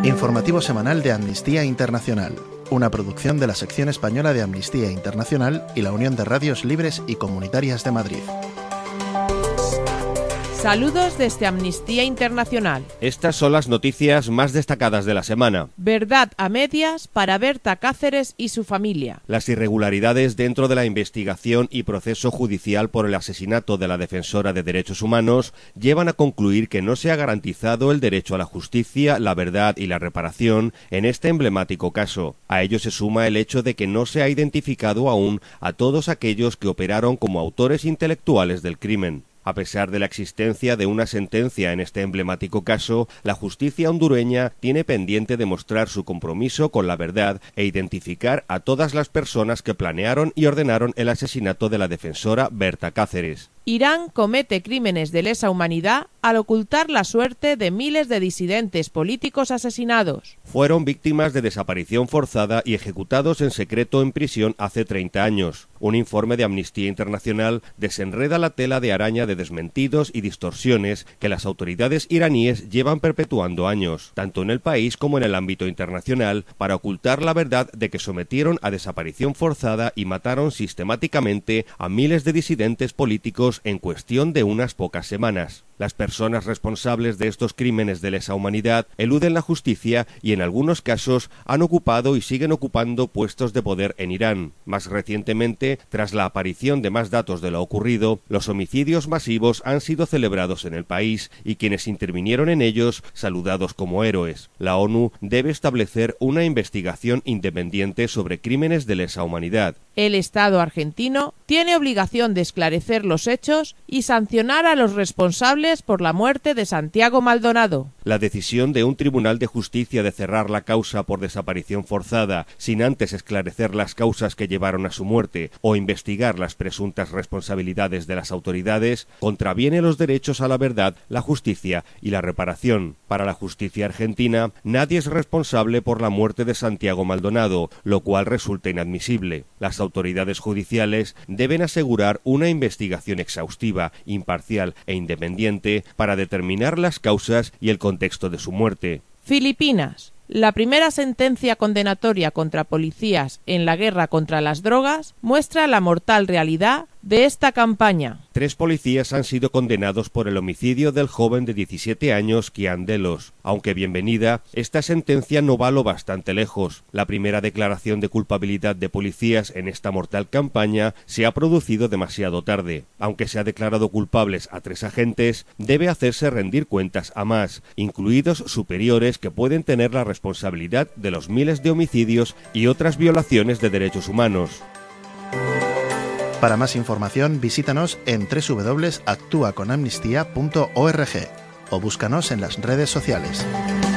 Informativo semanal de Amnistía Internacional, una producción de la sección española de Amnistía Internacional y la Unión de Radios Libres y Comunitarias de Madrid. Saludos desde Amnistía Internacional. Estas son las noticias más destacadas de la semana. Verdad a medias para Berta Cáceres y su familia. Las irregularidades dentro de la investigación y proceso judicial por el asesinato de la defensora de derechos humanos llevan a concluir que no se ha garantizado el derecho a la justicia, la verdad y la reparación en este emblemático caso. A ello se suma el hecho de que no se ha identificado aún a todos aquellos que operaron como autores intelectuales del crimen. A pesar de la existencia de una sentencia en este emblemático caso, la justicia hondureña tiene pendiente demostrar su compromiso con la verdad e identificar a todas las personas que planearon y ordenaron el asesinato de la defensora Berta Cáceres. Irán comete crímenes de lesa humanidad al ocultar la suerte de miles de disidentes políticos asesinados. Fueron víctimas de desaparición forzada y ejecutados en secreto en prisión hace 30 años. Un informe de Amnistía Internacional desenreda la tela de araña de desmentidos y distorsiones que las autoridades iraníes llevan perpetuando años, tanto en el país como en el ámbito internacional, para ocultar la verdad de que sometieron a desaparición forzada y mataron sistemáticamente a miles de disidentes políticos en cuestión de unas pocas semanas. Las personas responsables de estos crímenes de lesa humanidad eluden la justicia y en algunos casos han ocupado y siguen ocupando puestos de poder en Irán. Más recientemente, tras la aparición de más datos de lo ocurrido, los homicidios masivos han sido celebrados en el país y quienes intervinieron en ellos saludados como héroes. La ONU debe establecer una investigación independiente sobre crímenes de lesa humanidad. El Estado argentino tiene obligación de esclarecer los hechos y sancionar a los responsables por la muerte de Santiago Maldonado. La decisión de un tribunal de justicia de cerrar la causa por desaparición forzada sin antes esclarecer las causas que llevaron a su muerte o investigar las presuntas responsabilidades de las autoridades contraviene los derechos a la verdad, la justicia y la reparación. Para la justicia argentina, nadie es responsable por la muerte de Santiago Maldonado, lo cual resulta inadmisible. Las autoridades judiciales deben asegurar una investigación exhaustiva, imparcial e independiente para determinar las causas y el contexto de su muerte. Filipinas. La primera sentencia condenatoria contra policías en la guerra contra las drogas muestra la mortal realidad de esta campaña. 3 policías han sido condenados por el homicidio del joven de 17 años Kian Delos. Aunque bienvenida, esta sentencia no va lo bastante lejos. La primera declaración de culpabilidad de policías en esta mortal campaña se ha producido demasiado tarde. Aunque se ha declarado culpables a 3 agentes, debe hacerse rendir cuentas a más, incluidos superiores que pueden tener la responsabilidad de los miles de homicidios y otras violaciones de derechos humanos. Para más información, visítanos en www.actuaconamnistía.org o búscanos en las redes sociales.